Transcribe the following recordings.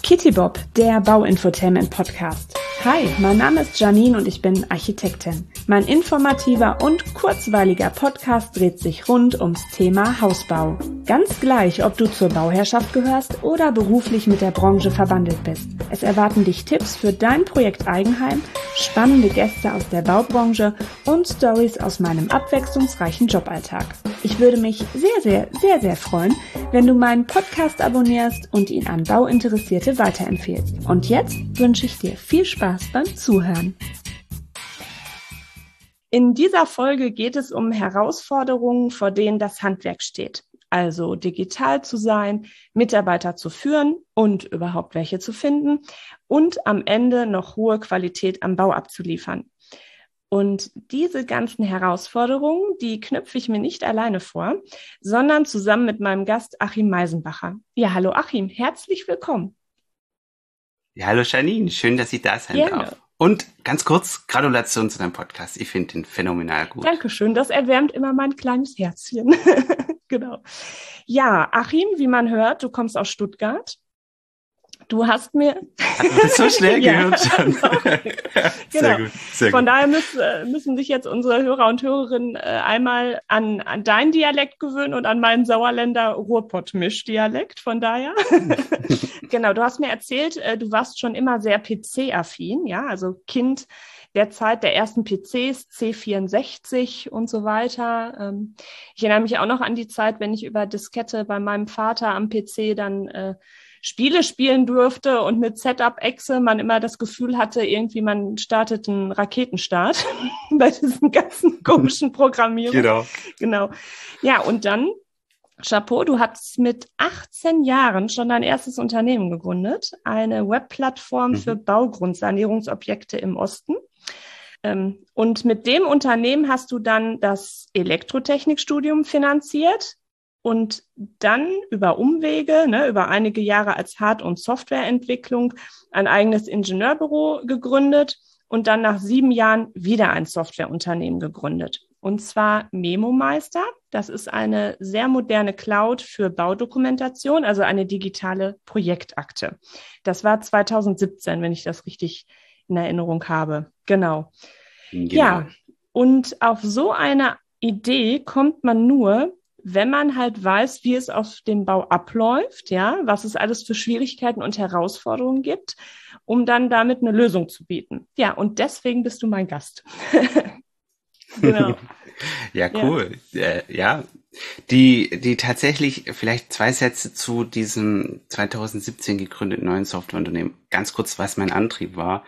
Kitty Bob, der Bauinfotainment-Podcast. Hi, mein Name ist Janine und ich bin Architektin. Mein informativer und kurzweiliger Podcast dreht sich rund ums Thema Hausbau. Ganz gleich, ob du zur Bauherrschaft gehörst oder beruflich mit der Branche verbandelt bist. Es erwarten dich Tipps für dein Projekt Eigenheim, spannende Gäste aus der Baubranche und Stories aus meinem abwechslungsreichen Joballtag. Ich würde mich sehr freuen, wenn du meinen Podcast abonnierst und ihn an Bauinteressierte weiterempfehlst. Und jetzt wünsche ich dir viel Spaß beim Zuhören. In dieser Folge geht es um Herausforderungen, vor denen das Handwerk steht. Also digital zu sein, Mitarbeiter zu führen und überhaupt welche zu finden und am Ende noch hohe Qualität am Bau abzuliefern. Und diese ganzen Herausforderungen, die knüpfe ich mir nicht alleine vor, sondern zusammen mit meinem Gast Achim Meisenbacher. Ja, hallo Achim, herzlich willkommen. Ja, hallo Janine, schön, dass ich da sein darf. Und ganz kurz, Gratulation zu deinem Podcast. Ich finde den phänomenal gut. Dankeschön, das erwärmt immer mein kleines Herzchen. Genau. Ja, Achim, wie man hört, du kommst aus Stuttgart. Du hast mir... Hat man das so schnell gehört schon? Genau. Sehr gut. Von daher müssen sich jetzt unsere Hörer und Hörerinnen einmal an deinen Dialekt gewöhnen und an meinen Sauerländer Ruhrpott-Misch-Dialekt. Von daher. Genau, du hast mir erzählt, du warst schon immer sehr PC-affin, ja, also Kind der Zeit der ersten PCs, C64 und so weiter. Ich erinnere mich auch noch an die Zeit, wenn ich über Diskette bei meinem Vater am PC dann Spiele spielen durfte und mit Setup-Exe man immer das Gefühl hatte, irgendwie man startet einen Raketenstart bei diesen ganzen komischen Programmierungen. Genau. Ja, und dann, Chapeau, du hast mit 18 Jahren schon dein erstes Unternehmen gegründet, eine Webplattform für Baugrundsanierungsobjekte im Osten. Und mit dem Unternehmen hast du dann das Elektrotechnikstudium finanziert und dann über Umwege, über einige Jahre als Hard- und Softwareentwicklung ein eigenes Ingenieurbüro gegründet und dann nach 7 Jahren wieder ein Softwareunternehmen gegründet. Und zwar MemoMeister. Das ist eine sehr moderne Cloud für Baudokumentation, also eine digitale Projektakte. Das war 2017, wenn ich das richtig in Erinnerung habe. Genau. Ja, und auf so eine Idee kommt man nur, wenn man halt weiß, wie es auf dem Bau abläuft, ja, was es alles für Schwierigkeiten und Herausforderungen gibt, um dann damit eine Lösung zu bieten. Ja, und deswegen bist du mein Gast. Genau. Ja, cool. Ja. Die tatsächlich vielleicht 2 Sätze zu diesem 2017 gegründeten neuen Softwareunternehmen. Ganz kurz, was mein Antrieb war.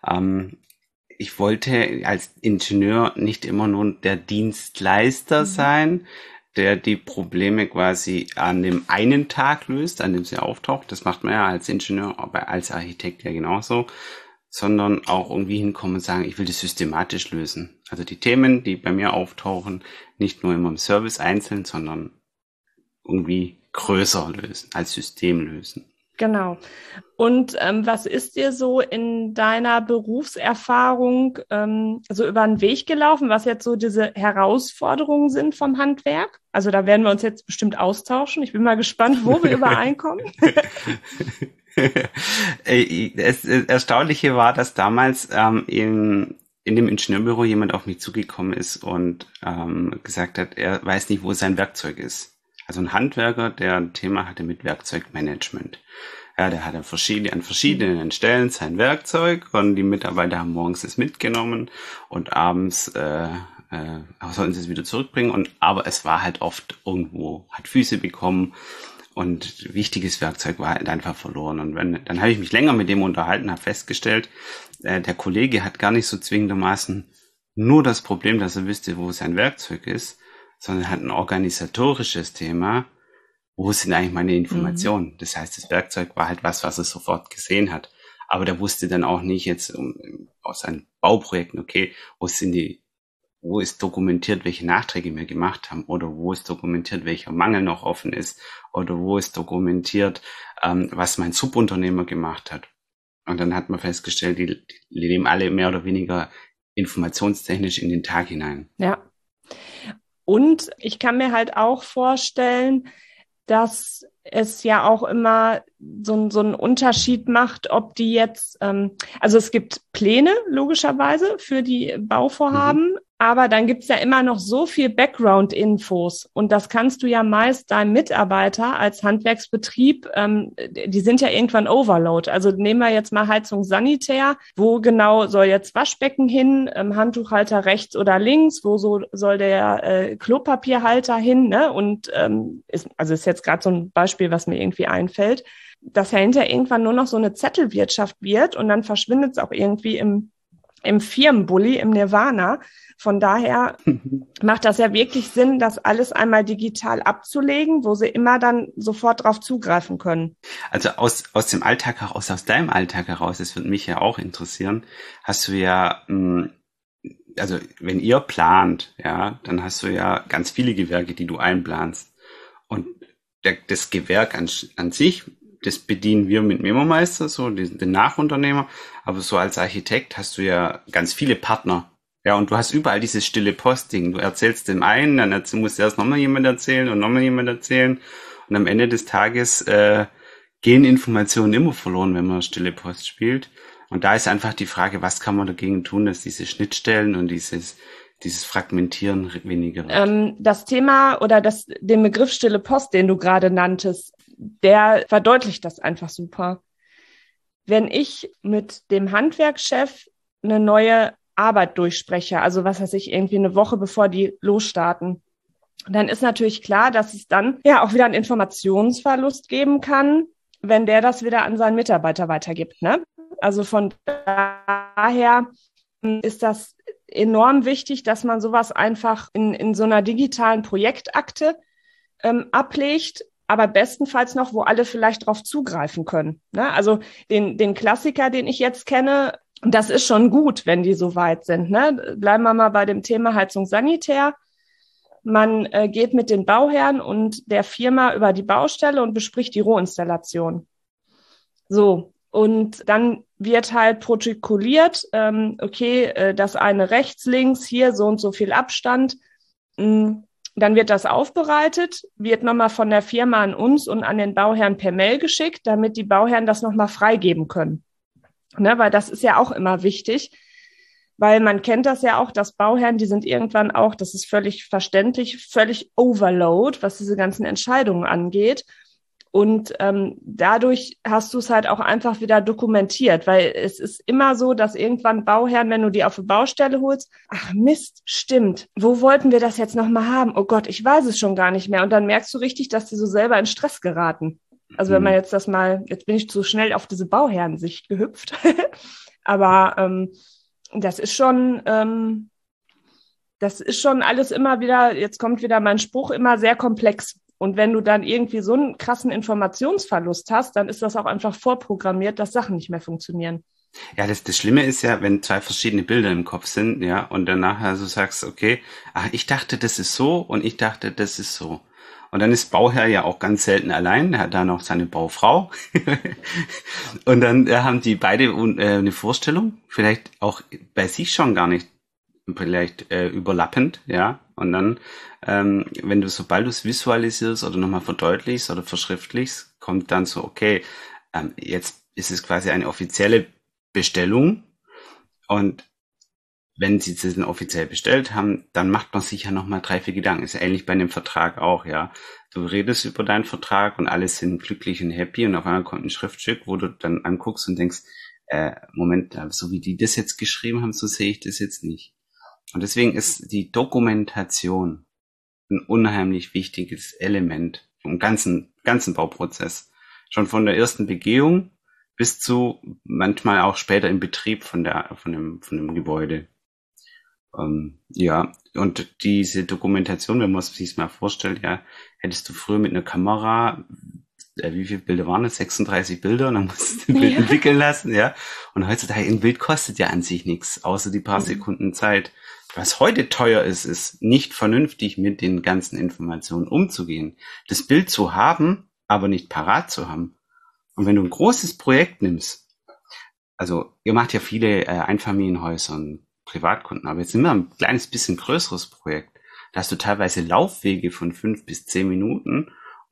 Ich wollte als Ingenieur nicht immer nur der Dienstleister sein, der die Probleme quasi an dem einen Tag löst, an dem sie auftaucht. Das macht man ja als Ingenieur, aber als Architekt ja genauso, sondern auch irgendwie hinkommen und sagen, ich will das systematisch lösen. Also die Themen, die bei mir auftauchen, nicht nur immer im Service einzeln, sondern irgendwie größer lösen, als System lösen. Genau. Und was ist dir so in deiner Berufserfahrung so über den Weg gelaufen, was jetzt so diese Herausforderungen sind vom Handwerk? Also da werden wir uns jetzt bestimmt austauschen. Ich bin mal gespannt, wo wir übereinkommen. Das Erstaunliche war, dass damals in dem Ingenieurbüro jemand auf mich zugekommen ist und gesagt hat, er weiß nicht, wo sein Werkzeug ist. Also ein Handwerker, der ein Thema hatte mit Werkzeugmanagement. Ja, der hatte an verschiedenen Stellen sein Werkzeug und die Mitarbeiter haben morgens es mitgenommen und abends sollten sie es wieder zurückbringen. Aber es war halt oft irgendwo, hat Füße bekommen und wichtiges Werkzeug war halt einfach verloren. Und dann habe ich mich länger mit dem unterhalten, habe festgestellt, der Kollege hat gar nicht so zwingendermaßen nur das Problem, dass er wüsste, wo sein Werkzeug ist, sondern hat ein organisatorisches Thema. Wo sind eigentlich meine Informationen? Das heißt, das Werkzeug war halt was er sofort gesehen hat. Aber der wusste dann auch nicht jetzt aus seinen Bauprojekten, okay, wo ist dokumentiert, welche Nachträge wir gemacht haben oder wo ist dokumentiert, welcher Mangel noch offen ist oder wo ist dokumentiert, was mein Subunternehmer gemacht hat. Und dann hat man festgestellt, die leben alle mehr oder weniger informationstechnisch in den Tag hinein. Ja. Und ich kann mir halt auch vorstellen, dass es ja auch immer so einen Unterschied macht, ob die jetzt, also es gibt Pläne logischerweise für die Bauvorhaben, aber dann gibt's ja immer noch so viel Background-Infos und das kannst du ja meist deinem Mitarbeiter als Handwerksbetrieb, die sind ja irgendwann Overload. Also nehmen wir jetzt mal Heizung Sanitär, wo genau soll jetzt Waschbecken hin, Handtuchhalter rechts oder links, wo soll der Klopapierhalter hin, ne? Und ist jetzt gerade so ein Beispiel, was mir irgendwie einfällt, dass ja hinterher irgendwann nur noch so eine Zettelwirtschaft wird und dann verschwindet es auch irgendwie im Firmenbully, im Nirvana. Von daher macht das ja wirklich Sinn, das alles einmal digital abzulegen, wo sie immer dann sofort drauf zugreifen können. Also aus dem Alltag heraus, aus deinem Alltag heraus, das würde mich ja auch interessieren, hast du ja, also wenn ihr plant, ja, dann hast du ja ganz viele Gewerke, die du einplanst. Und das Gewerk an sich, das bedienen wir mit MemoMeister, so den Nachunternehmer, aber so als Architekt hast du ja ganz viele Partner. Ja, und du hast überall dieses stille Postding. Du erzählst dem einen, dann muss erst nochmal jemand erzählen und nochmal jemand erzählen. Und am Ende des Tages gehen Informationen immer verloren, wenn man stille Post spielt. Und da ist einfach die Frage, was kann man dagegen tun, dass diese Schnittstellen und dieses Fragmentieren weniger wird? Das Thema oder den Begriff stille Post, den du gerade nanntest, der verdeutlicht das einfach super. Wenn ich mit dem Handwerkschef eine neue Arbeit durchspreche, also was weiß ich, irgendwie eine Woche bevor die losstarten, dann ist natürlich klar, dass es dann ja auch wieder einen Informationsverlust geben kann, wenn der das wieder an seinen Mitarbeiter weitergibt, ne? Also von daher ist das enorm wichtig, dass man sowas einfach in so einer digitalen Projektakte ablegt, aber bestenfalls noch, wo alle vielleicht drauf zugreifen können, ne? Also den Klassiker, den ich jetzt kenne, das ist schon gut, wenn die so weit sind, ne? Bleiben wir mal bei dem Thema Heizung Sanitär. Man geht mit den Bauherren und der Firma über die Baustelle und bespricht die Rohinstallation. So, und dann wird halt protokolliert, das eine rechts, links, hier so und so viel Abstand. Dann wird das aufbereitet, wird nochmal von der Firma an uns und an den Bauherren per Mail geschickt, damit die Bauherren das nochmal freigeben können. Ne, weil das ist ja auch immer wichtig, weil man kennt das ja auch, dass Bauherren, die sind irgendwann auch, das ist völlig verständlich, völlig overload, was diese ganzen Entscheidungen angeht. Und dadurch hast du es halt auch einfach wieder dokumentiert, weil es ist immer so, dass irgendwann Bauherren, wenn du die auf eine Baustelle holst, ach Mist, stimmt, wo wollten wir das jetzt nochmal haben? Oh Gott, ich weiß es schon gar nicht mehr. Und dann merkst du richtig, dass die so selber in Stress geraten. Also wenn man jetzt jetzt bin ich zu schnell auf diese Bauherrensicht gehüpft, aber das ist schon alles immer wieder, jetzt kommt wieder mein Spruch, immer sehr komplex. Und wenn du dann irgendwie so einen krassen Informationsverlust hast, dann ist das auch einfach vorprogrammiert, dass Sachen nicht mehr funktionieren. Ja, das Schlimme ist ja, wenn zwei verschiedene Bilder im Kopf sind, ja, und dann nachher so sagst, okay, ich dachte, das ist so und ich dachte, das ist so. Und dann ist Bauherr ja auch ganz selten allein, er hat da noch seine Baufrau. Und dann haben die beide eine Vorstellung, vielleicht auch bei sich schon gar nicht, vielleicht überlappend, ja. Und dann, sobald du es visualisierst oder nochmal verdeutlichst oder verschriftlichst, kommt dann so, okay, jetzt ist es quasi eine offizielle Bestellung und wenn sie es dann offiziell bestellt haben, dann macht man sich ja nochmal 3, 4 Gedanken. Ist ja ähnlich bei einem Vertrag auch, ja. Du redest über deinen Vertrag und alle sind glücklich und happy und auf einmal kommt ein Schriftstück, wo du dann anguckst und denkst, Moment, so wie die das jetzt geschrieben haben, so sehe ich das jetzt nicht. Und deswegen ist die Dokumentation ein unheimlich wichtiges Element vom ganzen Bauprozess. Schon von der ersten Begehung bis zu manchmal auch später im Betrieb von dem Gebäude. Ja, und diese Dokumentation, wenn man es sich mal vorstellt, ja, hättest du früher mit einer Kamera, wie viele Bilder waren das? 36 Bilder, und dann musst du ein Bild entwickeln lassen, ja. Und heutzutage, ein Bild kostet ja an sich nichts, außer die paar Sekunden Zeit. Was heute teuer ist nicht vernünftig mit den ganzen Informationen umzugehen. Das Bild zu haben, aber nicht parat zu haben. Und wenn du ein großes Projekt nimmst, also ihr macht ja viele Einfamilienhäuser und Privatkunden, aber jetzt nehmen wir ein kleines bisschen größeres Projekt. Da hast du teilweise Laufwege von 5 bis 10 Minuten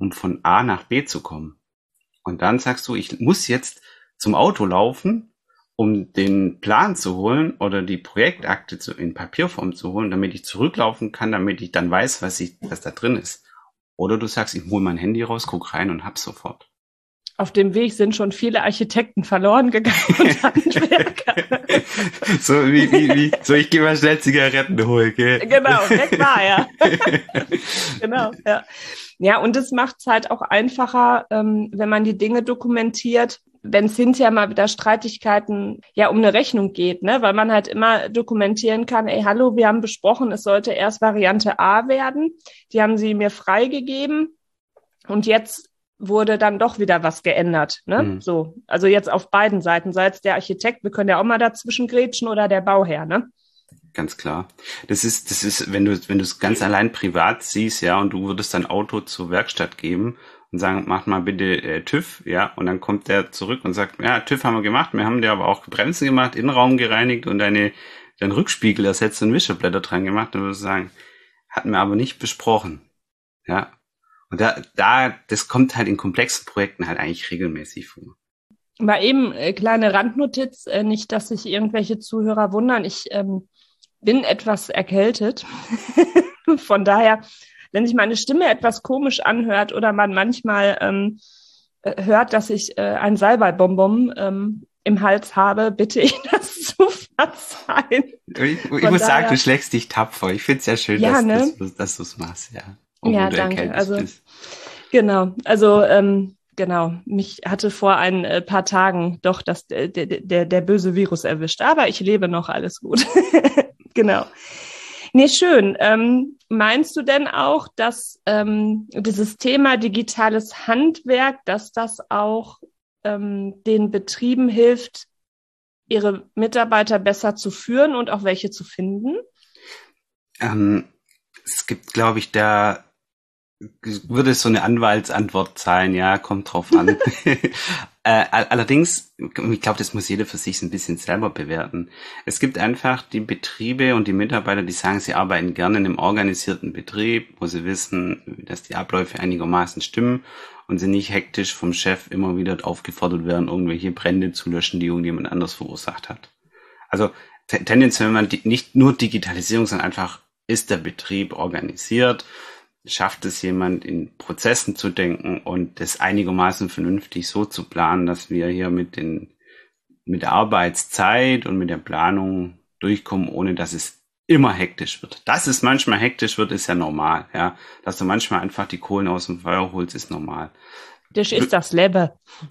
um von A nach B zu kommen. Und dann sagst du, ich muss jetzt zum Auto laufen, um den Plan zu holen oder die Projektakte in Papierform zu holen, damit ich zurücklaufen kann, damit ich dann weiß, was da drin ist. Oder du sagst, ich hole mein Handy raus, guck rein und hab's sofort. Auf dem Weg sind schon viele Architekten verloren gegangen und Handwerker. So, ich gehe mal schnell Zigaretten holen, gell? Genau, weg war er. Genau, ja. Ja, und es macht es halt auch einfacher, wenn man die Dinge dokumentiert, wenn es hinterher mal wieder Streitigkeiten um eine Rechnung geht, ne? Weil man halt immer dokumentieren kann, hallo, wir haben besprochen, es sollte erst Variante A werden. Die haben sie mir freigegeben und jetzt wurde dann doch wieder was geändert, ne? Mhm. So, also jetzt auf beiden Seiten, sei es der Architekt, wir können ja auch mal dazwischen grätschen, oder der Bauherr, ne? Ganz klar. Das ist, wenn du es ganz allein privat siehst, ja, und du würdest dein Auto zur Werkstatt geben und sagen, mach mal bitte TÜV, ja, und dann kommt der zurück und sagt, ja, TÜV haben wir gemacht, wir haben dir aber auch Bremsen gemacht, Innenraum gereinigt und deinen Rückspiegel ersetzt und Wischerblätter dran gemacht, und würdest sagen, hatten wir aber nicht besprochen, ja. Und das kommt halt in komplexen Projekten halt eigentlich regelmäßig vor. Mal eben kleine Randnotiz, nicht, dass sich irgendwelche Zuhörer wundern, ich bin etwas erkältet. Von daher, wenn sich meine Stimme etwas komisch anhört oder man manchmal hört, dass ich ein Salbeibonbon im Hals habe, bitte ich das zu verzeihen. Ich muss sagen, du schlägst dich tapfer. Ich finde es sehr schön, dass du es machst, ja. Ja, danke. Also, genau. Also, genau. Mich hatte vor ein paar Tagen doch der böse Virus erwischt. Aber ich lebe noch, alles gut. Genau. Nee, schön. Meinst du denn auch, dass dieses Thema digitales Handwerk, dass das auch den Betrieben hilft, ihre Mitarbeiter besser zu führen und auch welche zu finden? Es gibt, glaube ich, würde so eine Anwaltsantwort sein, ja, kommt drauf an. Allerdings, ich glaube, das muss jeder für sich ein bisschen selber bewerten. Es gibt einfach die Betriebe und die Mitarbeiter, die sagen, sie arbeiten gerne in einem organisierten Betrieb, wo sie wissen, dass die Abläufe einigermaßen stimmen und sie nicht hektisch vom Chef immer wieder aufgefordert werden, irgendwelche Brände zu löschen, die irgendjemand anders verursacht hat. Also tendenziell, wenn man nicht nur Digitalisierung, sondern einfach ist der Betrieb organisiert, schafft es jemand, in Prozessen zu denken und das einigermaßen vernünftig so zu planen, dass wir hier mit der Arbeitszeit und mit der Planung durchkommen, ohne dass es immer hektisch wird. Dass es manchmal hektisch wird, ist ja normal, ja. Dass du manchmal einfach die Kohlen aus dem Feuer holst, ist normal. Das ist das Leben.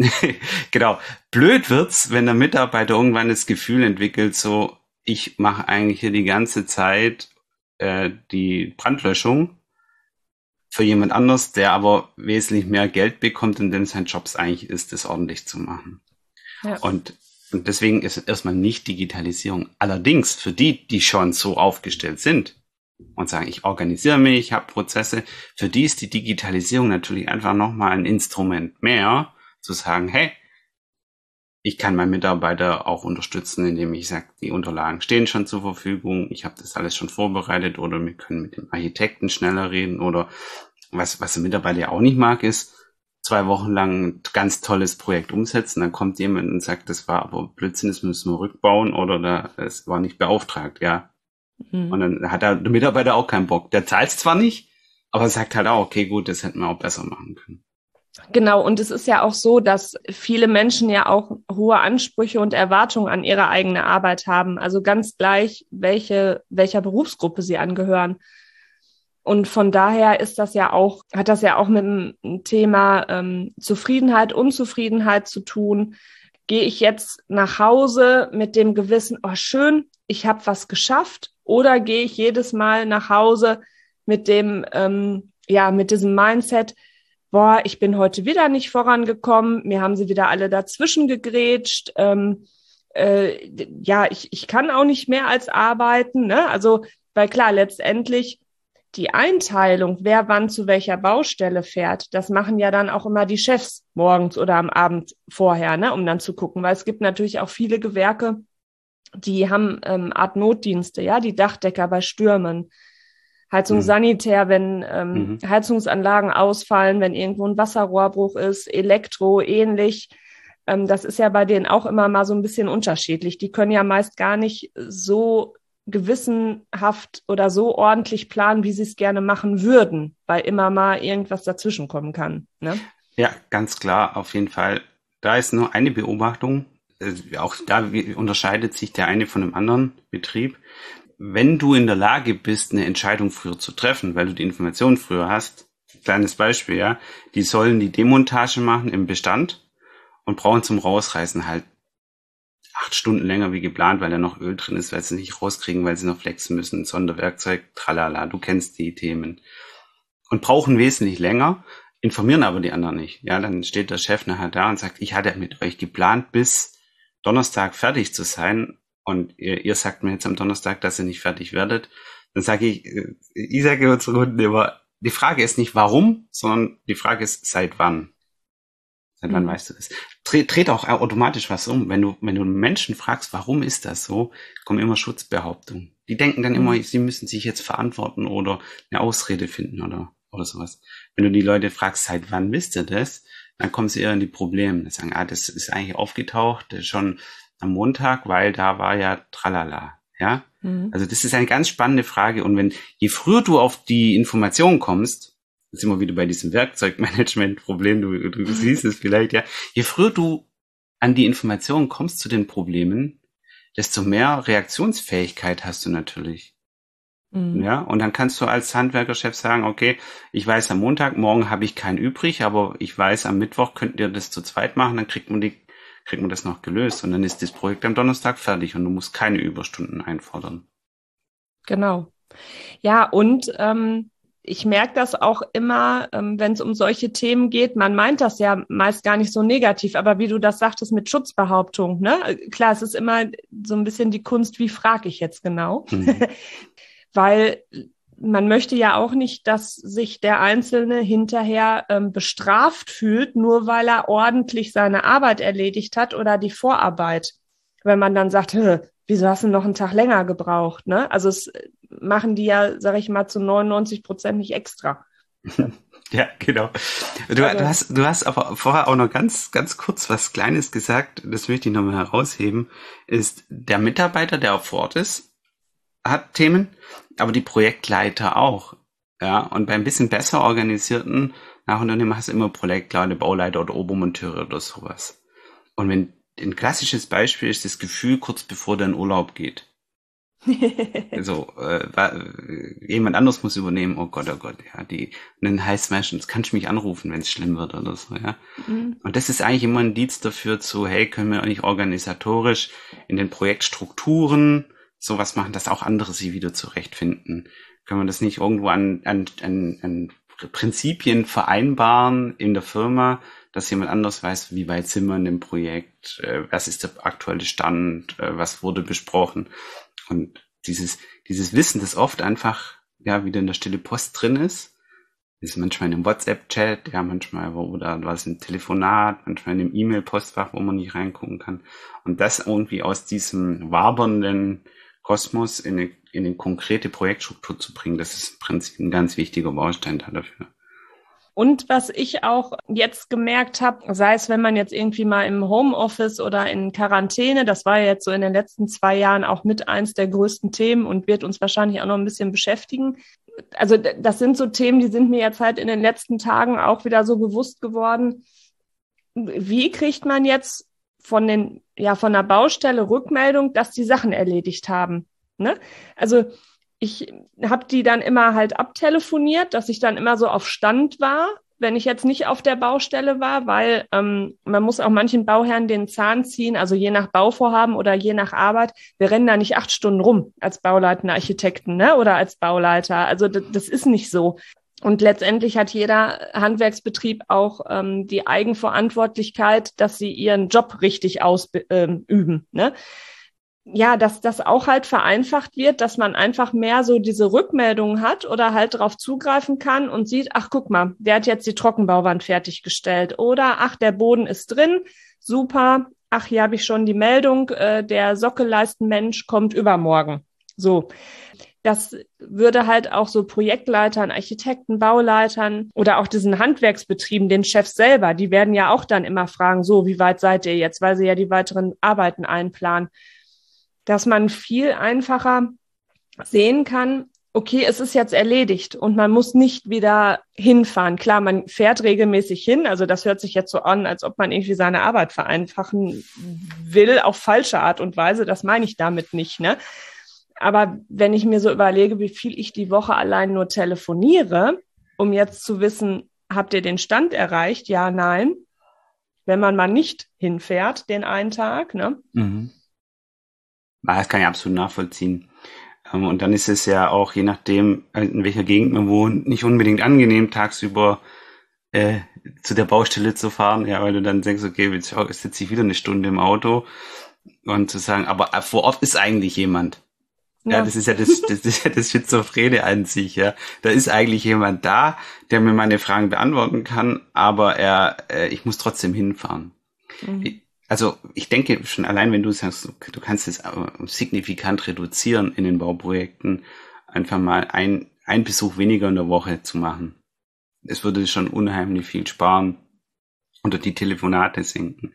Genau. Blöd wird's, wenn der Mitarbeiter irgendwann das Gefühl entwickelt, so, ich mache eigentlich hier die ganze Zeit die Brandlöschung für jemand anders, der aber wesentlich mehr Geld bekommt und dem sein Job eigentlich ist, das ordentlich zu machen. Ja. Und deswegen ist erstmal nicht Digitalisierung. Allerdings für die schon so aufgestellt sind und sagen, ich organisiere mich, ich habe Prozesse, für die ist die Digitalisierung natürlich einfach nochmal ein Instrument mehr, zu sagen, hey, ich kann meinen Mitarbeiter auch unterstützen, indem ich sage, die Unterlagen stehen schon zur Verfügung, ich habe das alles schon vorbereitet, oder wir können mit dem Architekten schneller reden, oder was der Mitarbeiter ja auch nicht mag, ist 2 Wochen lang ein ganz tolles Projekt umsetzen, dann kommt jemand und sagt, das war aber Blödsinn, das müssen wir rückbauen, oder das war nicht beauftragt, ja. Mhm. Und dann hat der Mitarbeiter auch keinen Bock. Der zahlt zwar nicht, aber sagt halt auch, okay, gut, das hätten wir auch besser machen können. Genau, und es ist ja auch so, dass viele Menschen ja auch hohe Ansprüche und Erwartungen an ihre eigene Arbeit haben. Also ganz gleich, welcher Berufsgruppe sie angehören. Und von daher hat das ja auch mit dem Thema Zufriedenheit, Unzufriedenheit zu tun. Gehe ich jetzt nach Hause mit dem Gewissen, oh schön, ich habe was geschafft, oder gehe ich jedes Mal nach Hause mit dem mit diesem Mindset, boah, ich bin heute wieder nicht vorangekommen, mir haben sie wieder alle dazwischen gegrätscht, ich kann auch nicht mehr als arbeiten, ne? Also, weil klar, letztendlich die Einteilung, wer wann zu welcher Baustelle fährt, das machen ja dann auch immer die Chefs morgens oder am Abend vorher, ne, um dann zu gucken, weil es gibt natürlich auch viele Gewerke, die haben Art Notdienste, ja, die Dachdecker bei Stürmen, Heizung sanitär, wenn Heizungsanlagen ausfallen, wenn irgendwo ein Wasserrohrbruch ist, Elektro ähnlich. Das ist ja bei denen auch immer mal so ein bisschen unterschiedlich. Die können ja meist gar nicht so gewissenhaft oder so ordentlich planen, wie sie es gerne machen würden, weil immer mal irgendwas dazwischen kommen kann. Ne? Ja, ganz klar, auf jeden Fall. Da ist nur eine Beobachtung. Auch da unterscheidet sich der eine von dem anderen Betrieb. Wenn du in der Lage bist, eine Entscheidung früher zu treffen, weil du die Informationen früher hast, kleines Beispiel, ja, die sollen die Demontage machen im Bestand und brauchen zum Rausreißen halt 8 Stunden länger wie geplant, weil da noch Öl drin ist, weil sie nicht rauskriegen, weil sie noch flexen müssen, Sonderwerkzeug, tralala, du kennst die Themen. Und brauchen wesentlich länger, informieren aber die anderen nicht. Ja, dann steht der Chef nachher da und sagt, ich hatte mit euch geplant, bis Donnerstag fertig zu sein und ihr sagt mir jetzt am Donnerstag, dass ihr nicht fertig werdet. Dann sage ich sage unseren Kunden immer, die Frage ist nicht warum, sondern die Frage ist seit wann. Seit wann weißt du das? Dreht auch automatisch was um. Wenn du Menschen fragst, warum ist das so, kommen immer Schutzbehauptungen. Die denken dann immer, sie müssen sich jetzt verantworten oder eine Ausrede finden oder sowas. Wenn du die Leute fragst, seit wann wisst ihr das, dann kommen sie eher in die Probleme. Dann sagen, das ist eigentlich aufgetaucht schon am Montag, weil da war ja tralala. Ja? Also das ist eine ganz spannende Frage. Und je früher du auf die Information kommst, jetzt sind wir wieder bei diesem Werkzeugmanagement-Problem, du siehst es vielleicht, ja. Je früher du an die Informationen kommst zu den Problemen, desto mehr Reaktionsfähigkeit hast du natürlich. Ja, und dann kannst du als Handwerkerchef sagen, okay, ich weiß am Montag, morgen habe ich keinen übrig, aber ich weiß, am Mittwoch könnt ihr das zu zweit machen, dann kriegt man das noch gelöst und dann ist das Projekt am Donnerstag fertig und du musst keine Überstunden einfordern. Genau. Ja, und ich merke das auch immer, wenn es um solche Themen geht. Man meint das ja meist gar nicht so negativ, aber wie du das sagtest mit Schutzbehauptung, ne? Klar, es ist immer so ein bisschen die Kunst, wie frage ich jetzt genau? Weil man möchte ja auch nicht, dass sich der Einzelne hinterher bestraft fühlt, nur weil er ordentlich seine Arbeit erledigt hat oder die Vorarbeit. Wenn man dann sagt, wieso hast du noch einen Tag länger gebraucht? Ne? Also es machen die ja, sag ich mal, zu 99% nicht extra. Ja, genau. Du hast aber vorher auch noch ganz, ganz kurz was Kleines gesagt, das möchte ich nochmal herausheben, ist der Mitarbeiter, der auf Ort ist, hat Themen, aber die Projektleiter auch. Ja, und bei ein bisschen besser organisierten Nachunternehmen hast du immer Projektleiter, Bauleiter oder Obermonteure oder sowas. Und wenn ein klassisches Beispiel ist das Gefühl, kurz bevor der in Urlaub geht. Also, jemand anderes muss übernehmen, oh Gott, ja, und dann heißt meistens, kannst du mich anrufen, wenn es schlimm wird oder so, ja. Und das ist eigentlich immer ein Indiz dafür hey, können wir nicht organisatorisch in den Projektstrukturen sowas machen, dass auch andere sich wieder zurechtfinden? Können wir das nicht irgendwo an Prinzipien vereinbaren in der Firma, dass jemand anders weiß, wie weit sind wir in dem Projekt, was ist der aktuelle Stand, was wurde besprochen? Und dieses Wissen, das oft einfach ja wieder in der stille Post drin ist manchmal in einem WhatsApp-Chat, ja manchmal oder was im Telefonat, manchmal in einem E-Mail-Postfach, wo man nicht reingucken kann. Und das irgendwie aus diesem wabernden Kosmos in eine konkrete Projektstruktur zu bringen, das ist im Prinzip ein ganz wichtiger Baustein dafür. Und was ich auch jetzt gemerkt habe, sei es, wenn man jetzt irgendwie mal im Homeoffice oder in Quarantäne, das war ja jetzt so in den letzten 2 Jahren auch mit eins der größten Themen und wird uns wahrscheinlich auch noch ein bisschen beschäftigen. Also das sind so Themen, die sind mir jetzt halt in den letzten Tagen auch wieder so bewusst geworden. Wie kriegt man jetzt von der Baustelle Rückmeldung, dass die Sachen erledigt haben? Ne? Also ich habe die dann immer halt abtelefoniert, dass ich dann immer so auf Stand war, wenn ich jetzt nicht auf der Baustelle war, weil man muss auch manchen Bauherren den Zahn ziehen, also je nach Bauvorhaben oder je nach Arbeit. Wir rennen da nicht 8 Stunden rum als bauleitende Architekten, ne, oder als Bauleiter. Also das ist nicht so. Und letztendlich hat jeder Handwerksbetrieb auch die Eigenverantwortlichkeit, dass sie ihren Job richtig ausüben, ne? Ja, dass das auch halt vereinfacht wird, dass man einfach mehr so diese Rückmeldungen hat oder halt darauf zugreifen kann und sieht, ach, guck mal, der hat jetzt die Trockenbauwand fertiggestellt oder ach, der Boden ist drin, super, ach, hier habe ich schon die Meldung, der Sockelleistenmensch kommt übermorgen. So, das würde halt auch so Projektleitern, Architekten, Bauleitern oder auch diesen Handwerksbetrieben, den Chefs selber, die werden ja auch dann immer fragen, so, wie weit seid ihr jetzt, weil sie ja die weiteren Arbeiten einplanen, dass man viel einfacher sehen kann, okay, es ist jetzt erledigt und man muss nicht wieder hinfahren. Klar, man fährt regelmäßig hin, also das hört sich jetzt so an, als ob man irgendwie seine Arbeit vereinfachen will, auf falsche Art und Weise, das meine ich damit nicht, ne? Aber wenn ich mir so überlege, wie viel ich die Woche allein nur telefoniere, um jetzt zu wissen, habt ihr den Stand erreicht? Ja, nein. Wenn man mal nicht hinfährt, den einen Tag, ne? Mhm. Das kann ich absolut nachvollziehen. Und dann ist es ja auch, je nachdem, in welcher Gegend man wohnt, nicht unbedingt angenehm, tagsüber zu der Baustelle zu fahren, ja, weil du dann denkst, okay, jetzt sitze ich wieder eine Stunde im Auto und zu sagen, aber vor Ort ist eigentlich jemand. Ja, das ist ja das ist ja das Schizophrene an sich, ja. Da ist eigentlich jemand da, der mir meine Fragen beantworten kann, aber ich muss trotzdem hinfahren. Mhm. Also ich denke schon allein, wenn du sagst, du kannst es signifikant reduzieren in den Bauprojekten, einfach mal ein Besuch weniger in der Woche zu machen. Es würde schon unheimlich viel sparen oder die Telefonate senken.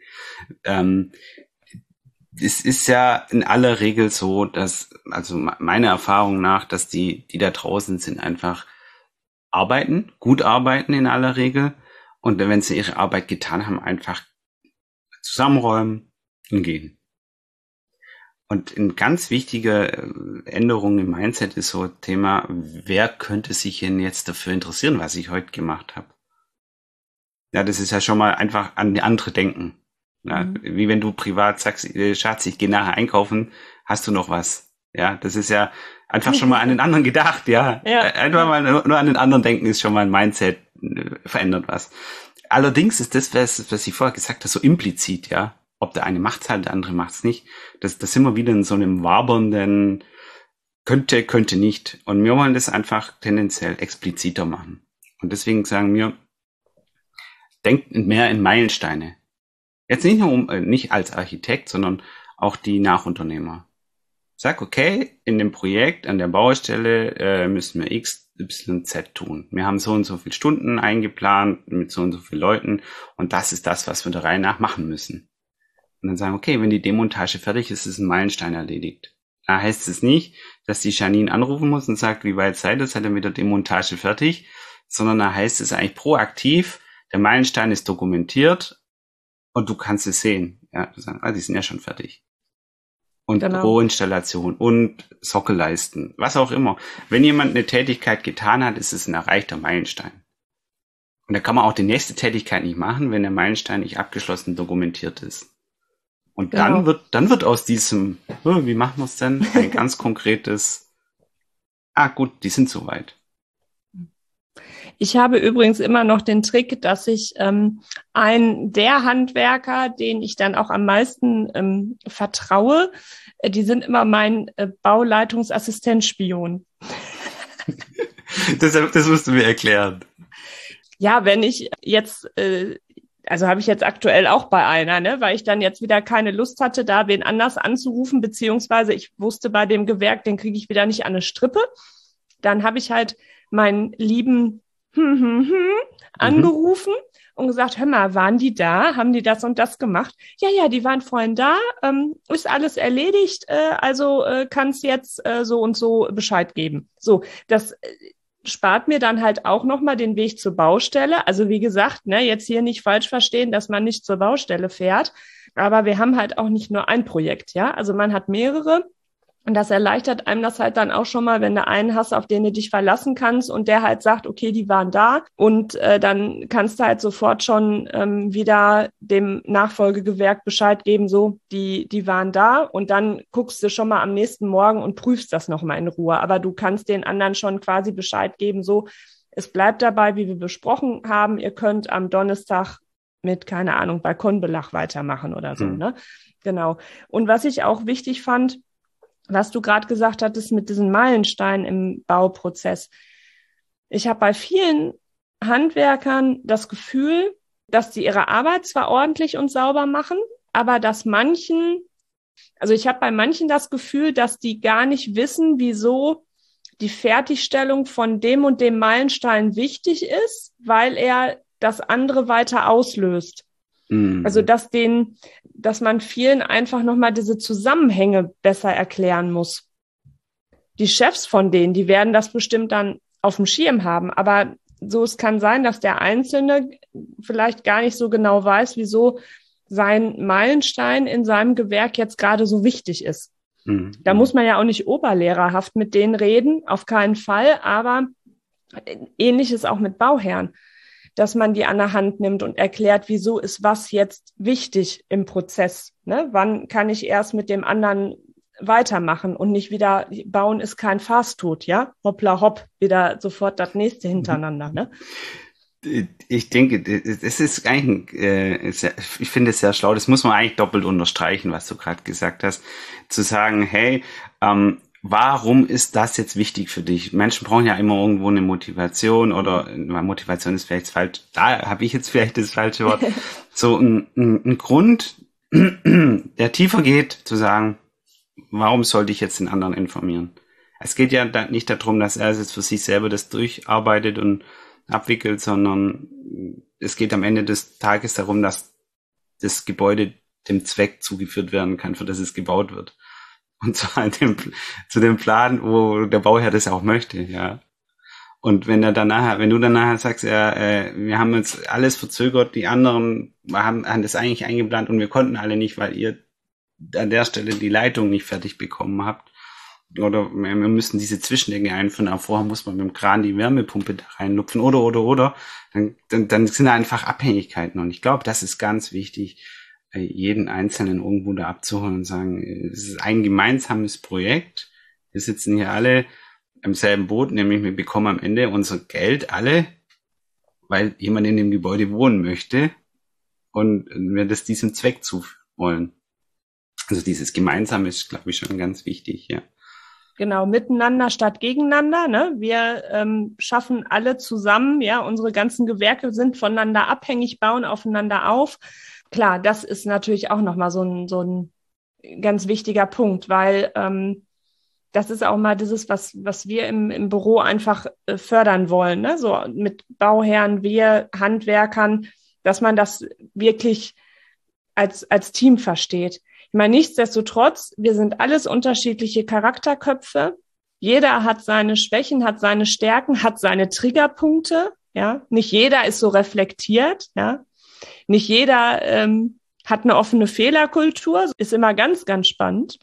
Es ist ja in aller Regel so, dass, also meiner Erfahrung nach, dass die da draußen sind, einfach arbeiten, gut arbeiten in aller Regel. Und wenn sie ihre Arbeit getan haben, einfach zusammenräumen und gehen. Und eine ganz wichtige Änderung im Mindset ist so Thema, wer könnte sich denn jetzt dafür interessieren, was ich heute gemacht habe? Ja, das ist ja schon mal einfach an die andere denken. Ja, wie wenn du privat sagst, Schatz, ich gehe nachher einkaufen, hast du noch was? Ja, das ist ja einfach schon mal an den anderen gedacht, ja. Einfach mal nur an den anderen denken ist schon mal ein Mindset, verändert was. Allerdings ist das, was ich vorher gesagt habe, so implizit, ja. Ob der eine macht's halt, der andere macht's nicht. Das sind wir wieder in so einem wabernden könnte nicht. Und wir wollen das einfach tendenziell expliziter machen. Und deswegen sagen wir, denkt mehr in Meilensteine. Jetzt nicht nur nicht als Architekt, sondern auch die Nachunternehmer. Sag, okay, in dem Projekt, an der Baustelle müssen wir X, Y, Z tun. Wir haben so und so viele Stunden eingeplant mit so und so vielen Leuten und das ist das, was wir der Reihe nach machen müssen. Und dann sagen, okay, wenn die Demontage fertig ist, ist ein Meilenstein erledigt. Da heißt es nicht, dass die Janine anrufen muss und sagt, wie weit seid ihr, seid ihr mit der Demontage fertig, sondern da heißt es eigentlich proaktiv, der Meilenstein ist dokumentiert und du kannst es sehen. Ja, du sagst, die sind ja schon fertig. Und genau. Rohinstallation und Sockelleisten, was auch immer. Wenn jemand eine Tätigkeit getan hat, ist es ein erreichter Meilenstein. Und da kann man auch die nächste Tätigkeit nicht machen, wenn der Meilenstein nicht abgeschlossen dokumentiert ist. Und genau. dann wird aus diesem, wie machen wir es denn, ein ganz konkretes, gut, die sind soweit. Ich habe übrigens immer noch den Trick, dass ich einen der Handwerker, den ich dann auch am meisten vertraue, die sind immer mein Bauleitungsassistenzspion. Das musst du mir erklären. Ja, wenn ich jetzt, also habe ich jetzt aktuell auch bei einer, ne, weil ich dann jetzt wieder keine Lust hatte, da wen anders anzurufen, beziehungsweise ich wusste bei dem Gewerk, den kriege ich wieder nicht an eine Strippe. Dann habe ich halt meinen lieben angerufen und gesagt, hör mal, waren die da? Haben die das und das gemacht? Ja, die waren vorhin da, ist alles erledigt, also kannst jetzt so und so Bescheid geben. So, das spart mir dann halt auch nochmal den Weg zur Baustelle. Also wie gesagt, ne, jetzt hier nicht falsch verstehen, dass man nicht zur Baustelle fährt, aber wir haben halt auch nicht nur ein Projekt, ja, also man hat mehrere. Und das erleichtert einem das halt dann auch schon mal, wenn du einen hast, auf den du dich verlassen kannst und der halt sagt, okay, die waren da. Und dann kannst du halt sofort schon wieder dem Nachfolgegewerk Bescheid geben, so, die waren da. Und dann guckst du schon mal am nächsten Morgen und prüfst das nochmal in Ruhe. Aber du kannst den anderen schon quasi Bescheid geben, so, es bleibt dabei, wie wir besprochen haben. Ihr könnt am Donnerstag mit, keine Ahnung, Balkonbelach weitermachen oder so, ne? Genau. Und was ich auch wichtig fand, was du gerade gesagt hattest mit diesen Meilensteinen im Bauprozess. Ich habe bei vielen Handwerkern das Gefühl, dass die ihre Arbeit zwar ordentlich und sauber machen, aber dass ich habe bei manchen das Gefühl, dass die gar nicht wissen, wieso die Fertigstellung von dem und dem Meilenstein wichtig ist, weil er das andere weiter auslöst. Also dass man vielen einfach nochmal diese Zusammenhänge besser erklären muss. Die Chefs von denen, die werden das bestimmt dann auf dem Schirm haben, aber so, es kann sein, dass der Einzelne vielleicht gar nicht so genau weiß, wieso sein Meilenstein in seinem Gewerk jetzt gerade so wichtig ist. Da muss man ja auch nicht oberlehrerhaft mit denen reden, auf keinen Fall, aber Ähnliches auch mit Bauherren, dass man die an der Hand nimmt und erklärt, wieso ist was jetzt wichtig im Prozess. Ne? Wann kann ich erst mit dem anderen weitermachen und nicht wieder, bauen ist kein Fastfood, ja? Hoppla hopp, wieder sofort das nächste hintereinander, ne? Ich denke, es ist eigentlich, ich finde es sehr schlau, das muss man eigentlich doppelt unterstreichen, was du gerade gesagt hast, zu sagen, hey, warum ist das jetzt wichtig für dich? Menschen brauchen ja immer irgendwo eine Motivation oder Motivation ist vielleicht falsch, da habe ich jetzt vielleicht das falsche Wort, so ein Grund, der tiefer geht, zu sagen, warum sollte ich jetzt den anderen informieren? Es geht ja nicht darum, dass er jetzt für sich selber das durcharbeitet und abwickelt, sondern es geht am Ende des Tages darum, dass das Gebäude dem Zweck zugeführt werden kann, für das es gebaut wird. Und zwar zu dem Plan, wo der Bauherr das auch möchte, ja. Und wenn du dann nachher sagst, wir haben uns alles verzögert, die anderen haben das eigentlich eingeplant und wir konnten alle nicht, weil ihr an der Stelle die Leitung nicht fertig bekommen habt. Oder wir müssen diese Zwischendinge einführen, aber vorher muss man mit dem Kran die Wärmepumpe da reinlupfen oder. Dann sind da einfach Abhängigkeiten. Und ich glaube, das ist ganz wichtig, jeden Einzelnen irgendwo da abzuholen und sagen, es ist ein gemeinsames Projekt. Wir sitzen hier alle im selben Boot, nämlich wir bekommen am Ende unser Geld alle, weil jemand in dem Gebäude wohnen möchte und wir das diesem Zweck zuführen wollen. Also dieses Gemeinsame ist, glaube ich, schon ganz wichtig, ja. Genau, miteinander statt gegeneinander. Ne? Wir schaffen alle zusammen, ja, unsere ganzen Gewerke sind voneinander abhängig, bauen aufeinander auf. Klar, das ist natürlich auch nochmal so ein ganz wichtiger Punkt, weil das ist auch mal dieses, was wir im Büro einfach fördern wollen, ne? So mit Bauherren, wir Handwerkern, dass man das wirklich als Team versteht. Ich meine, nichtsdestotrotz, wir sind alles unterschiedliche Charakterköpfe. Jeder hat seine Schwächen, hat seine Stärken, hat seine Triggerpunkte. Ja, nicht jeder ist so reflektiert. Ja, nicht jeder hat eine offene Fehlerkultur. Ist immer ganz, ganz spannend.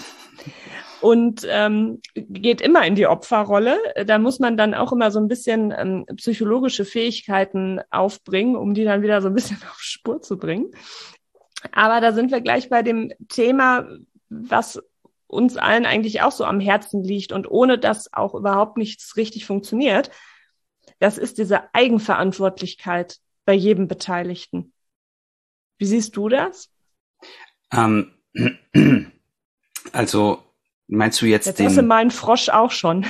Und geht immer in die Opferrolle. Da muss man dann auch immer so ein bisschen psychologische Fähigkeiten aufbringen, um die dann wieder so ein bisschen auf Spur zu bringen. Aber da sind wir gleich bei dem Thema, was uns allen eigentlich auch so am Herzen liegt und ohne dass auch überhaupt nichts richtig funktioniert. Das ist diese Eigenverantwortlichkeit bei jedem Beteiligten. Wie siehst du das? Also meinst du jetzt hast du meinen Frosch auch schon.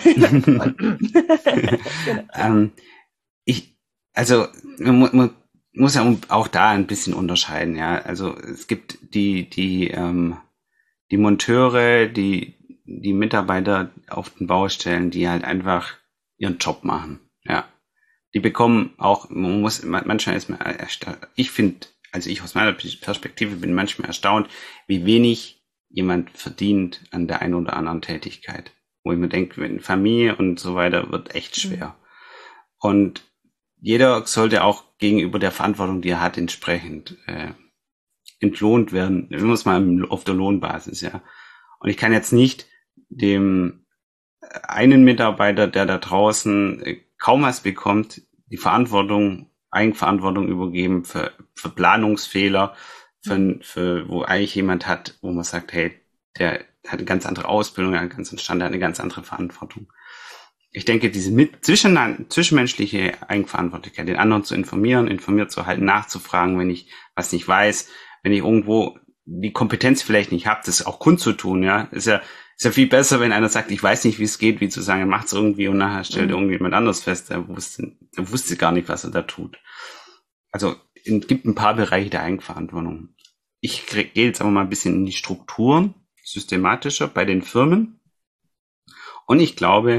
Man muss ja auch da ein bisschen unterscheiden, ja. Also es gibt die Monteure, die Mitarbeiter auf den Baustellen, die halt einfach ihren Job machen, ja. Die bekommen auch, manchmal ist man erstaunt. Ich finde, also ich aus meiner Perspektive bin manchmal erstaunt, wie wenig jemand verdient an der einen oder anderen Tätigkeit. Wo ich mir denke, wenn Familie und so weiter wird echt schwer. Und jeder sollte auch gegenüber der Verantwortung, die er hat, entsprechend entlohnt werden. Wir müssen mal auf der Lohnbasis, ja. Und ich kann jetzt nicht dem einen Mitarbeiter, der da draußen kaum was bekommt, die Eigenverantwortung übergeben für Planungsfehler, für wo eigentlich jemand hat, wo man sagt, hey, der hat eine ganz andere Ausbildung, einen ganz anderen Standard, eine ganz andere Verantwortung. Ich denke, diese zwischenmenschliche Eigenverantwortlichkeit, den anderen zu informiert zu halten, nachzufragen, wenn ich was nicht weiß, wenn ich irgendwo die Kompetenz vielleicht nicht habe, das auch kundzutun, ja, ist ja viel besser, wenn einer sagt, ich weiß nicht, wie es geht, wie zu sagen, er macht es irgendwie und nachher stellt irgendjemand anders fest, der wusste gar nicht, was er da tut. Also es gibt ein paar Bereiche der Eigenverantwortung. Ich gehe jetzt aber mal ein bisschen in die Strukturen, systematischer bei den Firmen. Und ich glaube,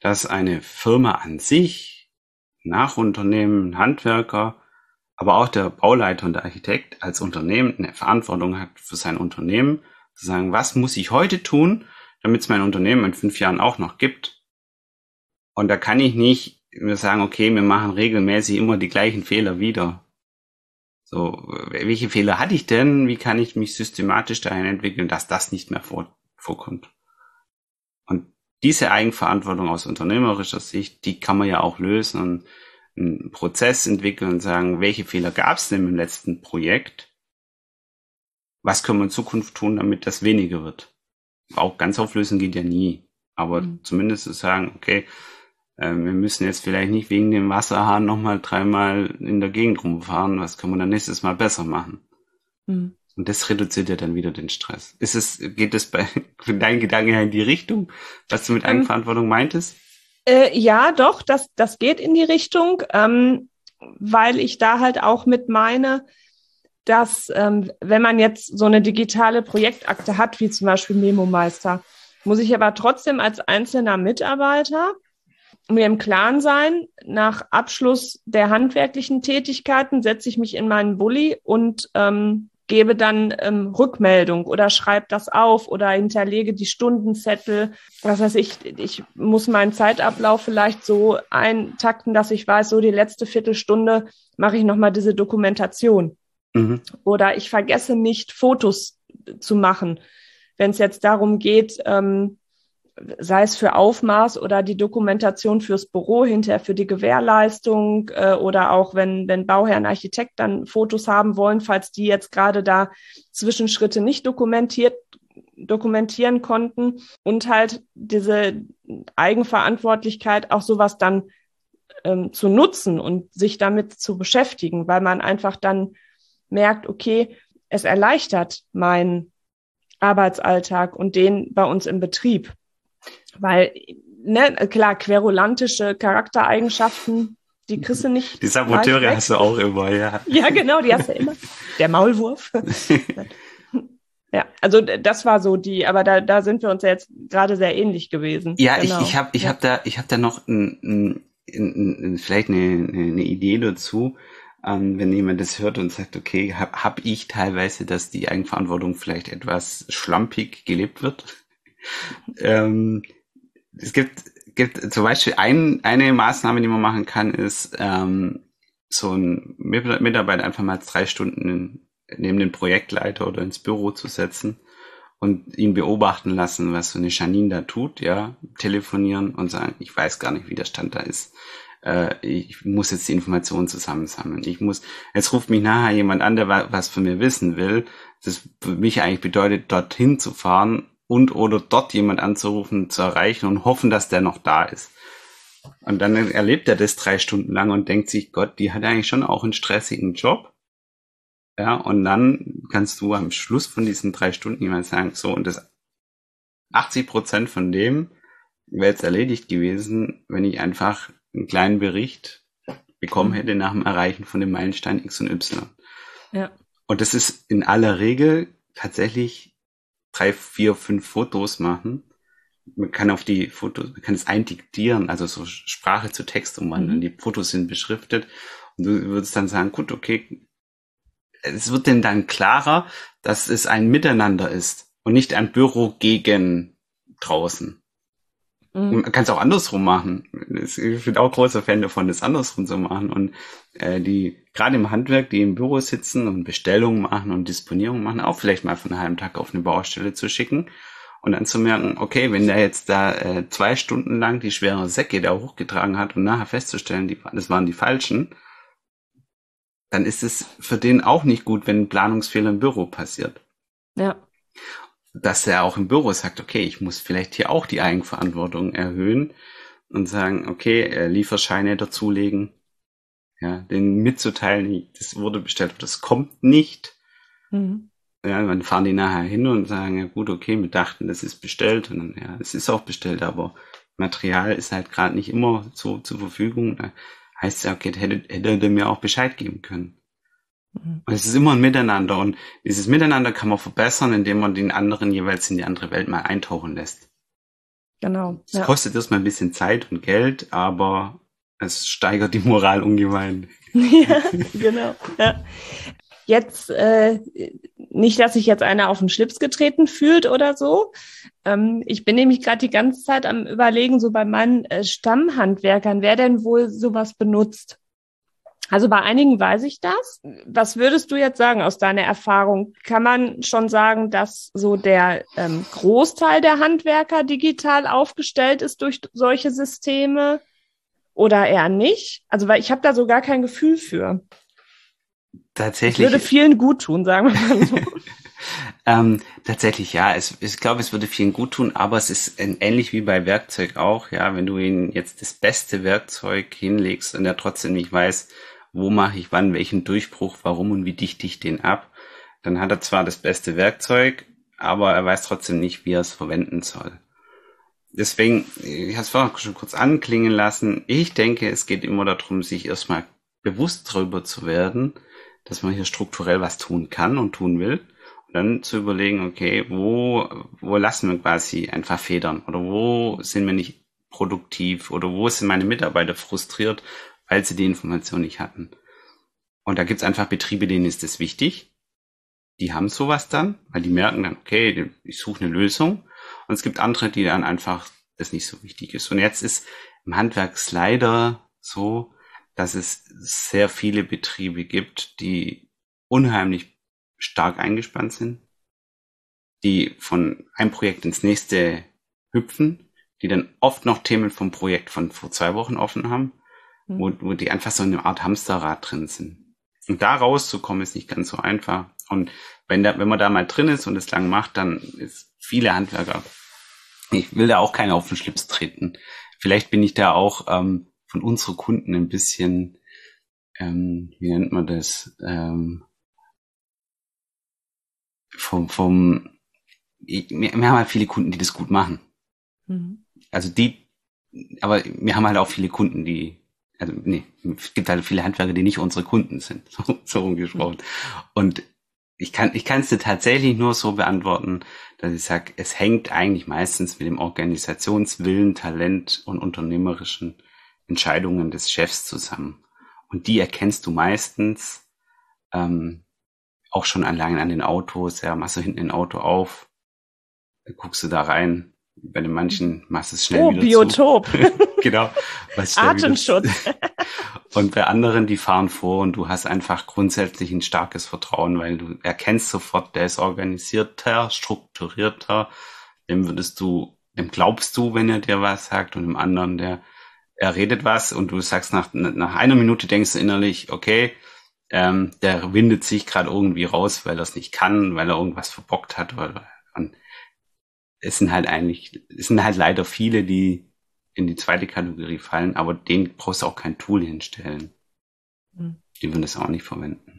dass eine Firma an sich, Nachunternehmen, Handwerker, aber auch der Bauleiter und der Architekt als Unternehmen eine Verantwortung hat für sein Unternehmen, zu sagen, was muss ich heute tun, damit es mein Unternehmen in 5 Jahren auch noch gibt. Und da kann ich nicht mir sagen, okay, wir machen regelmäßig immer die gleichen Fehler wieder. So, welche Fehler hatte ich denn? Wie kann ich mich systematisch dahin entwickeln, dass das nicht mehr vorkommt? Und diese Eigenverantwortung aus unternehmerischer Sicht, die kann man ja auch lösen und einen Prozess entwickeln und sagen, welche Fehler gab es denn im letzten Projekt? Was können wir in Zukunft tun, damit das weniger wird? Auch ganz auflösen geht ja nie. Aber zumindest zu sagen, okay, wir müssen jetzt vielleicht nicht wegen dem Wasserhahn nochmal 3-mal in der Gegend rumfahren. Was können wir dann nächstes Mal besser machen? Und das reduziert ja dann wieder den Stress. Geht es bei deinen Gedanken in die Richtung, was du mit Eigenverantwortung meintest? Ja, doch, das geht in die Richtung, weil ich da halt auch mit meine, dass wenn man jetzt so eine digitale Projektakte hat, wie zum Beispiel MemoMeister, muss ich aber trotzdem als einzelner Mitarbeiter mir im Klaren sein, nach Abschluss der handwerklichen Tätigkeiten setze ich mich in meinen Bulli und gebe dann Rückmeldung oder schreibe das auf oder hinterlege die Stundenzettel. Was heißt, ich muss meinen Zeitablauf vielleicht so eintakten, dass ich weiß, so die letzte Viertelstunde mache ich nochmal diese Dokumentation. Oder ich vergesse nicht, Fotos zu machen, wenn es jetzt darum geht, sei es für Aufmaß oder die Dokumentation fürs Büro, hinterher für die Gewährleistung oder auch wenn Bauherr und Architekt dann Fotos haben wollen, falls die jetzt gerade da Zwischenschritte nicht dokumentieren konnten und halt diese Eigenverantwortlichkeit, auch sowas dann zu nutzen und sich damit zu beschäftigen, weil man einfach dann merkt, okay, es erleichtert meinen Arbeitsalltag und den bei uns im Betrieb. Weil, klar, querulantische Charaktereigenschaften, die kriegst du nicht. Die Saboteure hast du auch immer, ja. Ja, genau, die hast du immer. Der Maulwurf. Ja, also das war so aber da sind wir uns ja jetzt gerade sehr ähnlich gewesen. Ja, genau. Ich hab da noch vielleicht eine Idee dazu, wenn jemand das hört und sagt, okay, hab ich teilweise, dass die Eigenverantwortung vielleicht etwas schlampig gelebt wird. Es gibt zum Beispiel eine Maßnahme, die man machen kann, ist so ein Mitarbeiter einfach mal 3 Stunden neben den Projektleiter oder ins Büro zu setzen und ihn beobachten lassen, was so eine Janine da tut, ja, telefonieren und sagen, ich weiß gar nicht, wie der Stand da ist. Ich muss jetzt die Informationen zusammensammeln. Jetzt ruft mich nachher jemand an, der was von mir wissen will. Das für mich eigentlich bedeutet, dorthin zu fahren oder dort jemand anzurufen, zu erreichen und hoffen, dass der noch da ist. Und dann erlebt er das 3 Stunden lang und denkt sich, Gott, die hat eigentlich schon auch einen stressigen Job. Ja, und dann kannst du am Schluss von diesen 3 Stunden jemand sagen, so, und das 80% von dem wäre jetzt erledigt gewesen, wenn ich einfach einen kleinen Bericht bekommen hätte nach dem Erreichen von dem Meilenstein X und Y. Ja. Und das ist in aller Regel tatsächlich 3, 4, 5 Fotos machen. Man kann man kann es eindiktieren, also so Sprache zu Text umwandeln. Die Fotos sind beschriftet und du würdest dann sagen, gut, okay, es wird denn dann klarer, dass es ein Miteinander ist und nicht ein Büro gegen draußen. Man kann es auch andersrum machen. Ich bin auch großer Fan davon, das andersrum zu machen. Und die gerade im Handwerk, die im Büro sitzen und Bestellungen machen und Disponierung machen, auch vielleicht mal von einem halben Tag auf eine Baustelle zu schicken und dann zu merken, okay, wenn der jetzt da 2 Stunden lang die schwere Säcke da hochgetragen hat und nachher festzustellen, das waren die falschen, dann ist es für den auch nicht gut, wenn ein Planungsfehler im Büro passiert. Ja. Dass er auch im Büro sagt, okay, ich muss vielleicht hier auch die Eigenverantwortung erhöhen und sagen, okay, Lieferscheine dazulegen, ja, denen mitzuteilen, das wurde bestellt, das kommt nicht. Ja, dann fahren die nachher hin und sagen, ja gut, okay, wir dachten, das ist bestellt und dann, ja, es ist auch bestellt, aber Material ist halt gerade nicht immer so zur Verfügung. Da heißt ja, okay, hätte er mir auch Bescheid geben können. Und es ist immer ein Miteinander und dieses Miteinander kann man verbessern, indem man den anderen jeweils in die andere Welt mal eintauchen lässt. Genau. Es kostet erstmal ein bisschen Zeit und Geld, aber es steigert die Moral ungemein. Ja, genau. Ja. Jetzt, nicht, dass sich jetzt einer auf den Schlips getreten fühlt oder so. Ich bin nämlich gerade die ganze Zeit am Überlegen, so bei meinen Stammhandwerkern, wer denn wohl sowas benutzt. Also bei einigen weiß ich das. Was würdest du jetzt sagen aus deiner Erfahrung? Kann man schon sagen, dass so der Großteil der Handwerker digital aufgestellt ist durch solche Systeme oder eher nicht? Also weil ich habe da so gar kein Gefühl für. Tatsächlich. Es würde vielen gut tun, sagen wir mal so. Tatsächlich, ja. Ich glaube, es würde vielen gut tun, aber es ist ähnlich wie bei Werkzeug auch, ja. Wenn du ihnen jetzt das beste Werkzeug hinlegst und er trotzdem nicht weiß, wo mache ich wann welchen Durchbruch, warum und wie dichte ich den ab, dann hat er zwar das beste Werkzeug, aber er weiß trotzdem nicht, wie er es verwenden soll. Deswegen, ich habe es vorhin schon kurz anklingen lassen, ich denke, es geht immer darum, sich erstmal bewusst darüber zu werden, dass man hier strukturell was tun kann und tun will. Und dann zu überlegen, okay, wo lassen wir quasi einfach federn? Oder wo sind wir nicht produktiv? Oder wo sind meine Mitarbeiter frustriert, weil sie die Information nicht hatten? Und da gibt's einfach Betriebe, denen ist das wichtig. Die haben sowas dann, weil die merken dann, okay, ich suche eine Lösung. Und es gibt andere, die dann einfach das nicht so wichtig ist. Und jetzt ist im Handwerk leider so, dass es sehr viele Betriebe gibt, die unheimlich stark eingespannt sind, die von einem Projekt ins nächste hüpfen, die dann oft noch Themen vom Projekt von vor 2 Wochen offen haben, wo die einfach so in einer Art Hamsterrad drin sind. Und da rauszukommen ist nicht ganz so einfach. Und wenn man da mal drin ist und es lang macht, dann ist viele Handwerker, ich will da auch keiner auf den Schlips treten. Vielleicht bin ich da auch von unseren Kunden ein bisschen, wie nennt man das, wir haben halt viele Kunden, die das gut machen. Also aber wir haben halt auch viele Kunden, es gibt halt viele Handwerker, die nicht unsere Kunden sind, so rumgesprochen. Und ich kann es dir tatsächlich nur so beantworten, dass ich sage, es hängt eigentlich meistens mit dem Organisationswillen, Talent und unternehmerischen Entscheidungen des Chefs zusammen. Und die erkennst du meistens auch schon allein an den Autos. Ja, machst du hinten ein Auto auf, guckst du da rein. Bei den manchen machst du es schnell wieder Biotop. zu. Genau. Artenschutz. Und bei anderen, die fahren vor und du hast einfach grundsätzlich ein starkes Vertrauen, weil du erkennst sofort, der ist organisierter, strukturierter. Dem glaubst du, wenn er dir was sagt, und dem anderen, er redet was und du sagst nach einer Minute, denkst du innerlich, okay, der windet sich gerade irgendwie raus, weil er es nicht kann, weil er irgendwas verbockt hat. Und es sind halt leider viele, die in die zweite Kategorie fallen, aber denen brauchst du auch kein Tool hinstellen. Die würden das auch nicht verwenden.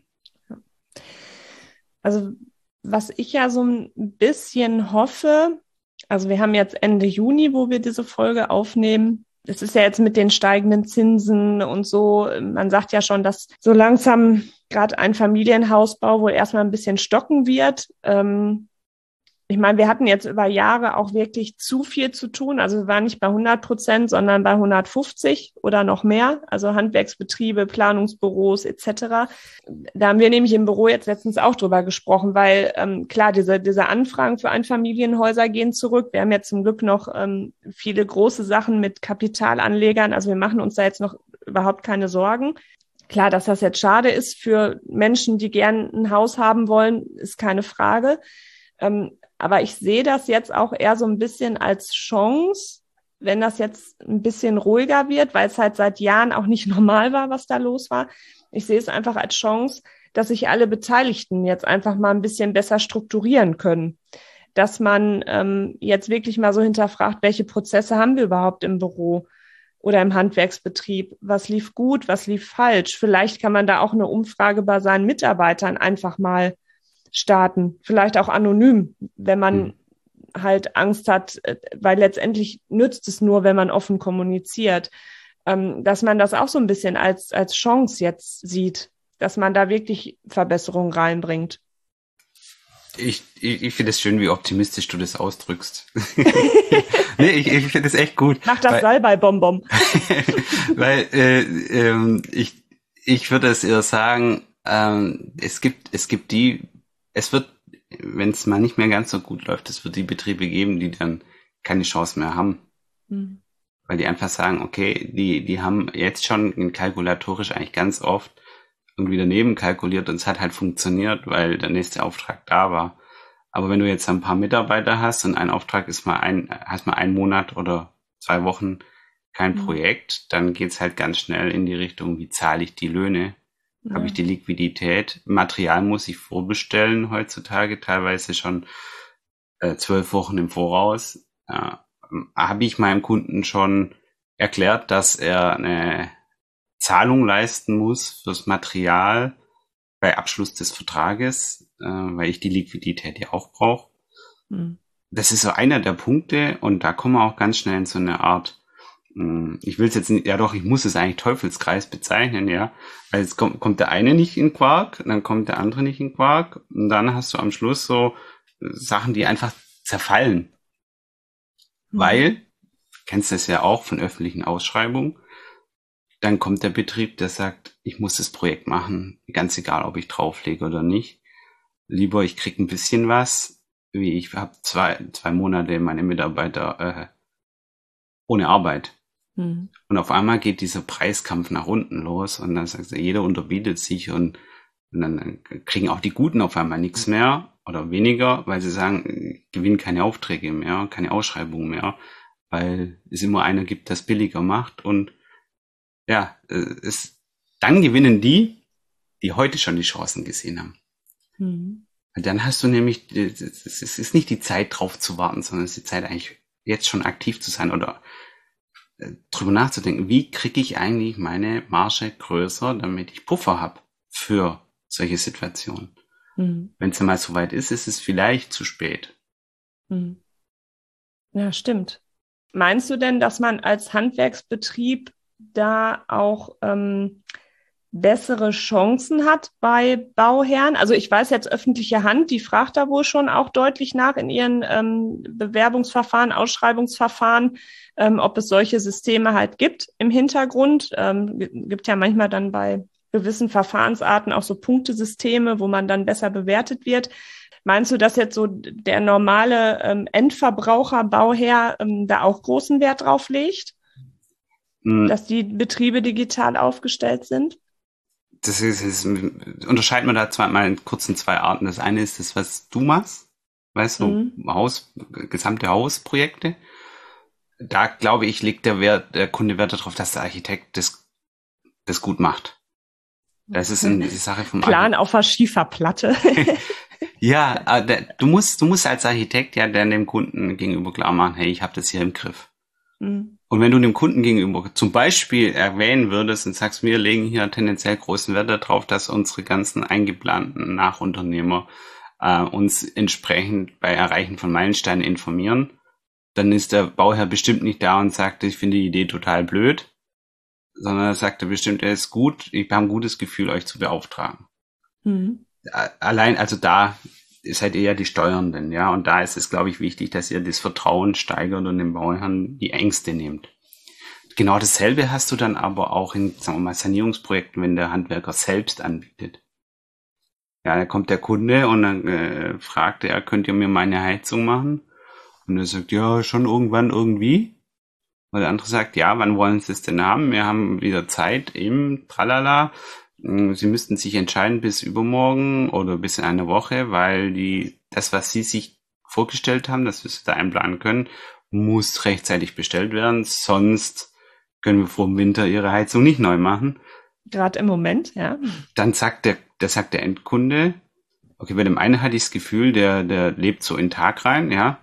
Also was ich ja so ein bisschen hoffe, also wir haben jetzt Ende Juni, wo wir diese Folge aufnehmen. Es ist ja jetzt mit den steigenden Zinsen und so, man sagt ja schon, dass so langsam gerade ein Familienhausbau wohl erstmal ein bisschen stocken wird. Ich meine, wir hatten jetzt über Jahre auch wirklich zu viel zu tun. Also wir waren nicht bei 100%, sondern bei 150 oder noch mehr. Also Handwerksbetriebe, Planungsbüros etc. Da haben wir nämlich im Büro jetzt letztens auch drüber gesprochen, weil klar, diese Anfragen für Einfamilienhäuser gehen zurück. Wir haben jetzt zum Glück noch viele große Sachen mit Kapitalanlegern. Also wir machen uns da jetzt noch überhaupt keine Sorgen. Klar, dass das jetzt schade ist für Menschen, die gern ein Haus haben wollen, ist keine Frage. Aber ich sehe das jetzt auch eher so ein bisschen als Chance, wenn das jetzt ein bisschen ruhiger wird, weil es halt seit Jahren auch nicht normal war, was da los war. Ich sehe es einfach als Chance, dass sich alle Beteiligten jetzt einfach mal ein bisschen besser strukturieren können. Dass man jetzt wirklich mal so hinterfragt, welche Prozesse haben wir überhaupt im Büro oder im Handwerksbetrieb? Was lief gut, was lief falsch? Vielleicht kann man da auch eine Umfrage bei seinen Mitarbeitern einfach mal starten, vielleicht auch anonym, wenn man halt Angst hat, weil letztendlich nützt es nur, wenn man offen kommuniziert, dass man das auch so ein bisschen als Chance jetzt sieht, dass man da wirklich Verbesserungen reinbringt. Ich finde es schön, wie optimistisch du das ausdrückst. Nee, ich finde es echt gut. Mach das Salbei-Bonbon. Weil ich würde es eher sagen, es wird, wenn es mal nicht mehr ganz so gut läuft, es wird die Betriebe geben, die dann keine Chance mehr haben. Mhm. Weil die einfach sagen, okay, die haben jetzt schon kalkulatorisch eigentlich ganz oft irgendwie daneben kalkuliert und es hat halt funktioniert, weil der nächste Auftrag da war. Aber wenn du jetzt ein paar Mitarbeiter hast und ein Auftrag ist hast mal einen Monat oder 2 Wochen kein Projekt, dann geht's halt ganz schnell in die Richtung, wie zahle ich die Löhne? Ja. Habe ich die Liquidität? Material muss ich vorbestellen heutzutage, teilweise schon 12 Wochen im Voraus. Habe ich meinem Kunden schon erklärt, dass er eine Zahlung leisten muss fürs Material bei Abschluss des Vertrages, weil ich die Liquidität ja auch brauche. Mhm. Das ist so einer der Punkte und da kommen wir auch ganz schnell in so eine Art, ich will es jetzt nicht, ja doch, ich muss es eigentlich Teufelskreis bezeichnen, ja, weil es kommt der eine nicht in Quark, dann kommt der andere nicht in Quark und dann hast du am Schluss so Sachen, die einfach zerfallen. Mhm. Weil, du kennst das ja auch von öffentlichen Ausschreibungen, dann kommt der Betrieb, der sagt, ich muss das Projekt machen, ganz egal, ob ich drauflege oder nicht. Lieber, ich krieg ein bisschen was, wie ich habe 2 Monate meine Mitarbeiter ohne Arbeit. Mhm. Und auf einmal geht dieser Preiskampf nach unten los und dann sagt er, jeder unterbietet sich und dann kriegen auch die Guten auf einmal nichts mehr oder weniger, weil sie sagen, gewinnen keine Aufträge mehr, keine Ausschreibungen mehr, weil es immer einer gibt, das billiger macht und ja, dann gewinnen die heute schon die Chancen gesehen haben. Mhm. Dann hast du nämlich, es ist nicht die Zeit drauf zu warten, sondern es ist die Zeit eigentlich jetzt schon aktiv zu sein oder drüber nachzudenken, wie kriege ich eigentlich meine Marge größer, damit ich Puffer habe für solche Situationen. Mhm. Wenn es mal so weit ist es vielleicht zu spät. Mhm. Ja, stimmt. Meinst du denn, dass man als Handwerksbetrieb da auch bessere Chancen hat bei Bauherren? Also ich weiß jetzt, öffentliche Hand, die fragt da wohl schon auch deutlich nach in ihren Bewerbungsverfahren, Ausschreibungsverfahren, ob es solche Systeme halt gibt im Hintergrund. Gibt ja manchmal dann bei gewissen Verfahrensarten auch so Punktesysteme, wo man dann besser bewertet wird. Meinst du, dass jetzt so der normale Endverbraucher, Bauherr da auch großen Wert drauf legt? Dass die Betriebe digital aufgestellt sind? Das unterscheidet man da mal kurz in 2 Arten. Das eine ist das, was du machst, weißt du, gesamte Hausprojekte. Da, glaube ich, legt der Kunde Wert darauf, dass der Architekt das gut macht. Das ist die Sache vom Plan auf der Schieferplatte. Ja, du musst als Architekt ja dem Kunden gegenüber klar machen, hey, ich habe das hier im Griff. Mhm. Und wenn du dem Kunden gegenüber zum Beispiel erwähnen würdest und sagst, wir legen hier tendenziell großen Wert darauf, dass unsere ganzen eingeplanten Nachunternehmer uns entsprechend bei Erreichen von Meilensteinen informieren, dann ist der Bauherr bestimmt nicht da und sagt, ich finde die Idee total blöd, sondern er sagt bestimmt, er ist gut, ich habe ein gutes Gefühl, euch zu beauftragen. Mhm. Allein, also da seid ihr ja die Steuernden, ja, und da ist es, glaube ich, wichtig, dass ihr das Vertrauen steigert und dem Bauherrn die Ängste nehmt. Genau dasselbe hast du dann aber auch in, sagen wir mal, Sanierungsprojekten, wenn der Handwerker selbst anbietet. Ja, da kommt der Kunde und dann fragt er, könnt ihr mir meine Heizung machen? Und er sagt, ja, schon irgendwann irgendwie. Und der andere sagt, ja, wann wollen Sie es denn haben? Wir haben wieder Zeit im Tralala. Sie müssten sich entscheiden bis übermorgen oder bis in einer Woche, weil das, was Sie sich vorgestellt haben, dass wir es da einplanen können, muss rechtzeitig bestellt werden, sonst können wir vor dem Winter Ihre Heizung nicht neu machen. Gerade im Moment, ja. Dann sagt der Endkunde, okay, bei dem einen hatte ich das Gefühl, der lebt so in den Tag rein, ja.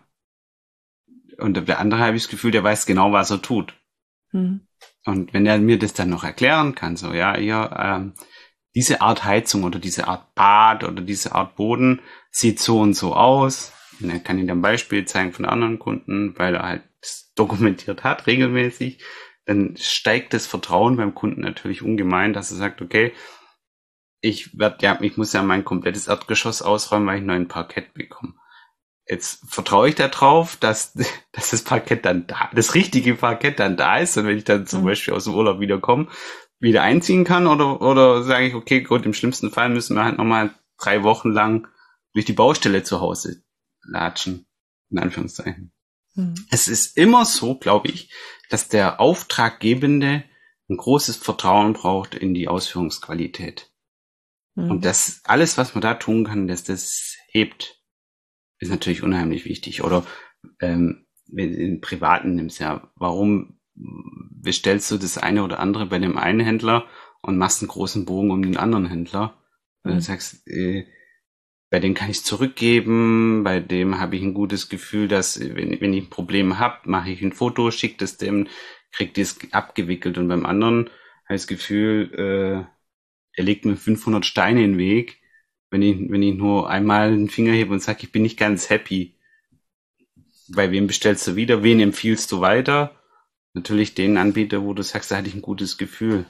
Und der andere habe ich das Gefühl, der weiß genau, was er tut. Mhm. Und wenn er mir das dann noch erklären kann, so, ja, diese Art Heizung oder diese Art Bad oder diese Art Boden sieht so und so aus. Und er kann Ihnen ein Beispiel zeigen von anderen Kunden, weil er halt das dokumentiert hat, regelmäßig. Dann steigt das Vertrauen beim Kunden natürlich ungemein, dass er sagt, okay, ich muss ja mein komplettes Erdgeschoss ausräumen, weil ich einen neuen Parkett bekomme. Jetzt vertraue ich darauf, dass das Parkett dann das richtige Parkett dann da ist, und wenn ich dann zum Beispiel aus dem Urlaub wiederkomme, wieder einziehen kann, oder sage ich, okay, gut, im schlimmsten Fall müssen wir halt nochmal 3 Wochen lang durch die Baustelle zu Hause latschen, in Anführungszeichen. Es ist immer so, glaube ich, dass der Auftraggebende ein großes Vertrauen braucht in die Ausführungsqualität. Und das alles, was man da tun kann, dass das hebt, ist natürlich unheimlich wichtig. Oder wenn du in Privaten nimmst, ja, warum bestellst du das eine oder andere bei dem einen Händler und machst einen großen Bogen um den anderen Händler? Weil du sagst, bei dem kann ich zurückgeben, bei dem habe ich ein gutes Gefühl, dass, wenn ich ein Problem habe, mache ich ein Foto, schicke das dem, kriegt die es abgewickelt. Und beim anderen habe ich das Gefühl, er legt mir 500 Steine in den Weg, wenn ich nur einmal den Finger hebe und sage, ich bin nicht ganz happy. Bei wem bestellst du wieder? Wen empfiehlst du weiter? Natürlich den Anbieter, wo du sagst, da hatte ich ein gutes Gefühl.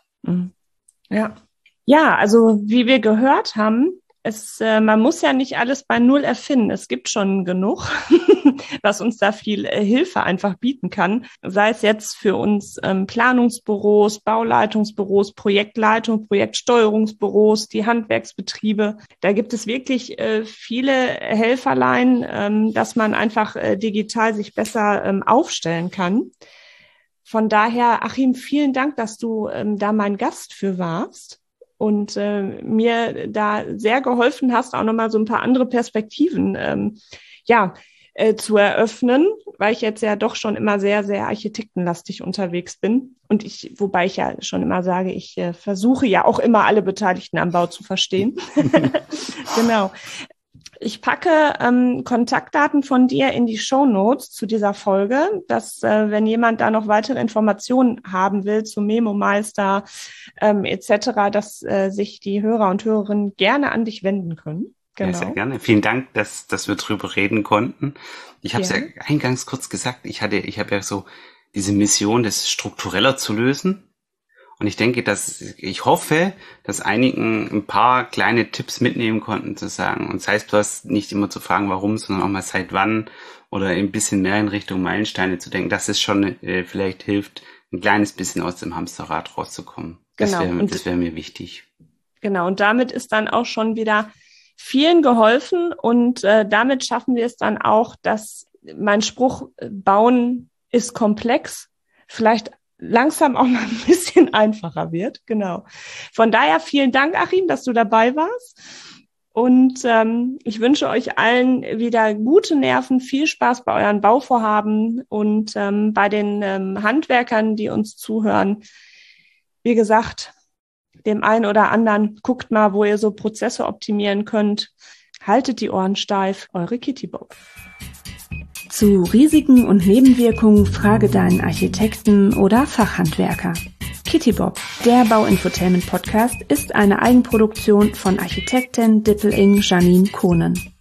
Ja. Ja, also wie wir gehört haben, man muss ja nicht alles bei Null erfinden. Es gibt schon genug, was uns da viel Hilfe einfach bieten kann. Sei es jetzt für uns Planungsbüros, Bauleitungsbüros, Projektleitung, Projektsteuerungsbüros, die Handwerksbetriebe. Da gibt es wirklich viele Helferlein, dass man einfach digital sich besser aufstellen kann. Von daher, Achim, vielen Dank, dass du da mein Gast für warst. Und mir da sehr geholfen hast, auch nochmal so ein paar andere Perspektiven zu eröffnen, weil ich jetzt ja doch schon immer sehr, sehr architektenlastig unterwegs bin. Und wobei ich ja schon immer sage, ich versuche ja auch immer alle Beteiligten am Bau zu verstehen. Genau. Ich packe Kontaktdaten von dir in die Shownotes zu dieser Folge, dass wenn jemand da noch weitere Informationen haben will zu Memo-Meister etc., dass sich die Hörer und Hörerinnen gerne an dich wenden können. Genau. Ja, sehr gerne. Vielen Dank, dass wir drüber reden konnten. Ich habe es ja eingangs kurz gesagt, ich habe ja so diese Mission, das struktureller zu lösen. Und ich hoffe, dass einigen ein paar kleine Tipps mitnehmen konnten, zu sagen, und sei es bloß nicht immer zu fragen, warum, sondern auch mal seit wann, oder ein bisschen mehr in Richtung Meilensteine zu denken, dass es schon vielleicht hilft, ein kleines bisschen aus dem Hamsterrad rauszukommen. Genau. Das wäre mir wichtig. Genau, und damit ist dann auch schon wieder vielen geholfen, und damit schaffen wir es dann auch, dass mein Spruch, Bauen ist komplex, vielleicht langsam auch mal ein bisschen einfacher wird. Genau. Von daher vielen Dank, Achim, dass du dabei warst. Und ich wünsche euch allen wieder gute Nerven, viel Spaß bei euren Bauvorhaben und bei den Handwerkern, die uns zuhören. Wie gesagt, dem einen oder anderen, guckt mal, wo ihr so Prozesse optimieren könnt. Haltet die Ohren steif, eure Kitty Bob. Zu Risiken und Nebenwirkungen frage deinen Architekten oder Fachhandwerker. Kitty Bob, der Bauinfotainment Podcast, ist eine Eigenproduktion von Architektin Dippel-Ing Janine Kohnen.